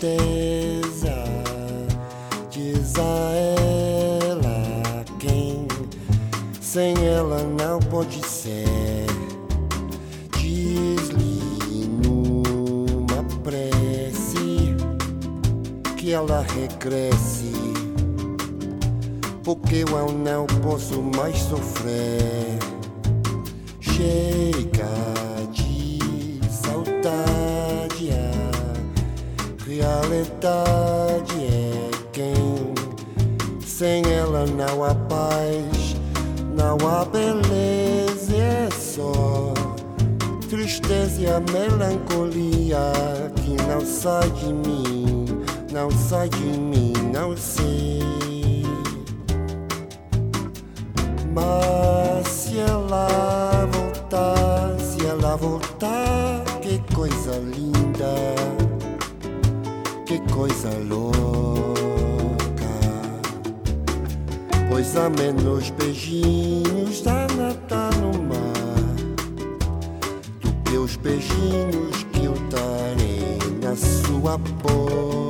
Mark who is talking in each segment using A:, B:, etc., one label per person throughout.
A: tristeza. Diz a ela quem sem ela não pode ser. Diz-lhe numa prece que ela regresse, porque eu não posso mais sofrer. Chega de saudade, a realidade é quem sem ela não há paz, não há beleza, é só tristeza e a melancolia que não sai de mim, não sai de mim, não sei. Mas se ela voltar, que coisa linda, que coisa louca. Pois há menos beijinhos da nata no mar do que os beijinhos que eu darei na sua boca.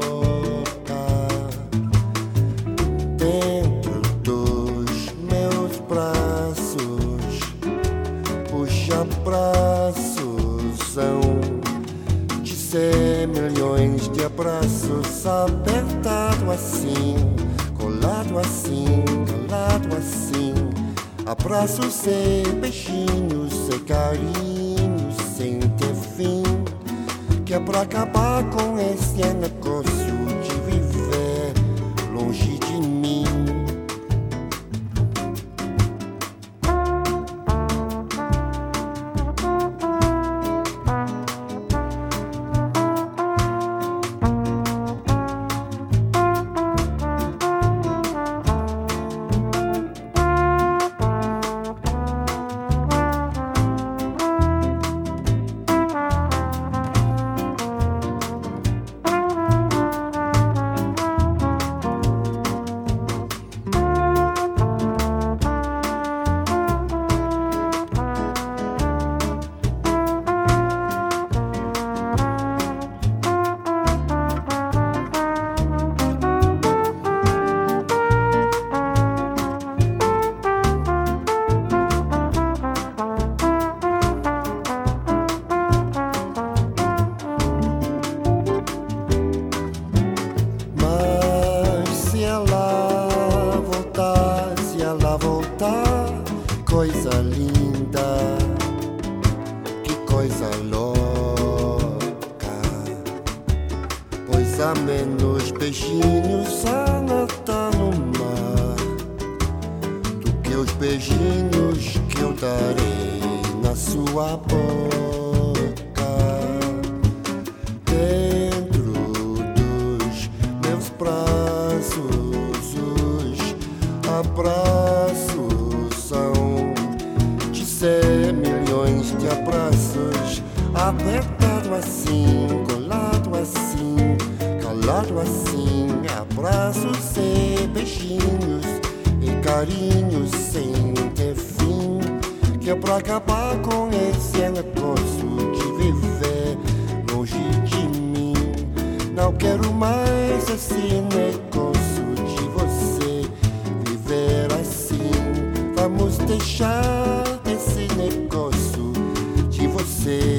A: Dentro dos meus braços, os abraços são de ser milhões de abraços, apertado assim, colado assim, calado assim. Abraços e beijinhos e carinhos sem ter fim, que é pra acabar com esse negócio de viver longe de mim. Coisa linda, que coisa louca. Pois há menos beijinhos a nadar no mar do que os beijinhos que eu darei na sua boca. Dentro dos meus braços, os abraços são milhões de abraços, apertado assim, colado assim, calado assim. Abraços e beijinhos e carinhos sem ter fim, que é pra acabar com esse negócio de viver longe de mim. Não quero mais esse negócio de você viver assim. Vamos deixar esse negócio de você